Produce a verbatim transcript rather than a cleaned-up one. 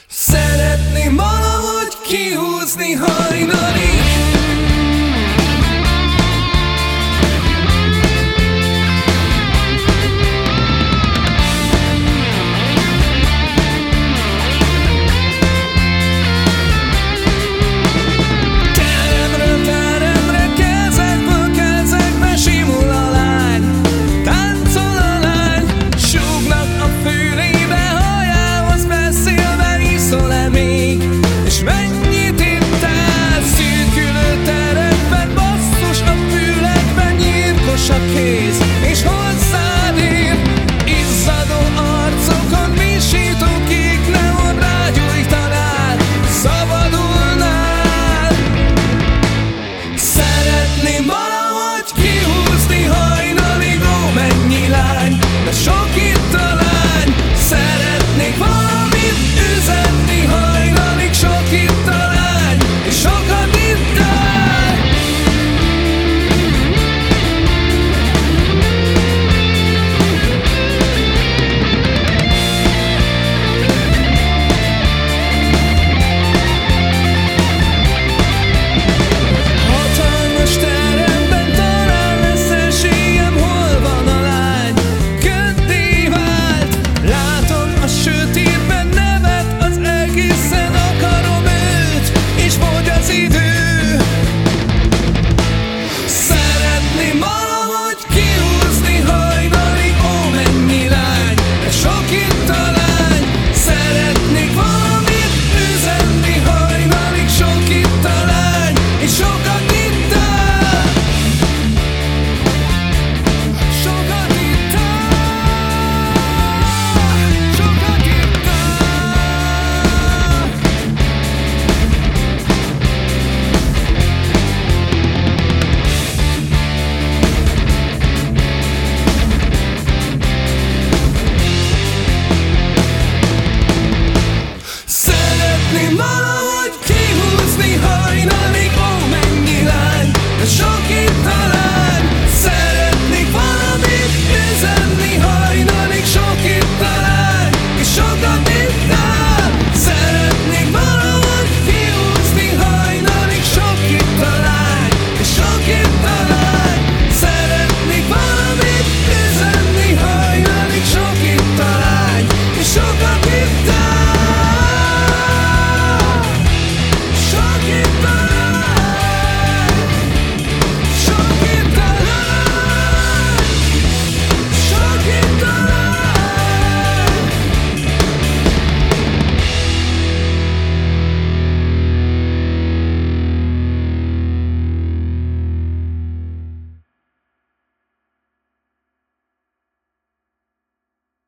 Szeretném valahogy kihúzni hajnalig. Teremről teremre, kezekből kezekbe simul a lány, táncol a lány, súgnak a fülébe, hajához beszélve, iszol-e még, és mennyit ittál? Szűkülő terekben, basszus a fülekben, nyírkos a kéz, és hozzád ér. Izzadó arcokon, visító kék neon rágyújtanál, szabadulnál. Szeretném valahogy kihúzni hajnalig, ó, mennyi lány, de sok itt a lány. Szeretnék valamit üzenni hajnalig, sok itt a lány, és sokat itt áll. Hatalmas teremben talán lesz esélyem, hol van a lány? Köddé vált, látom a sötétben, nevet az egészen, akarom őt, és fogy az idő. Szeretném valahogy kihúzni hajnalig, ó, mennyi lány, de sok itt a lány. Szeretnék valamit üzenni hajnalig, sok itt a lány, és sokat itt áll. Sokat itt áll. Sokat itt áll. Szeretném valahogy kihúzni hajnalig, ó, mennyi lány, de sok itt a lány. Szeretnék valamit üzenni hajnalig, sok itt a lány, és sokat itt áll. Szeretnék valahogy kihúzni hajnalig, sok itt a lány, és sok itt a lány. Szeretnék valamit üzenni hajnalig, sok itt a lány, és sokat itt áll.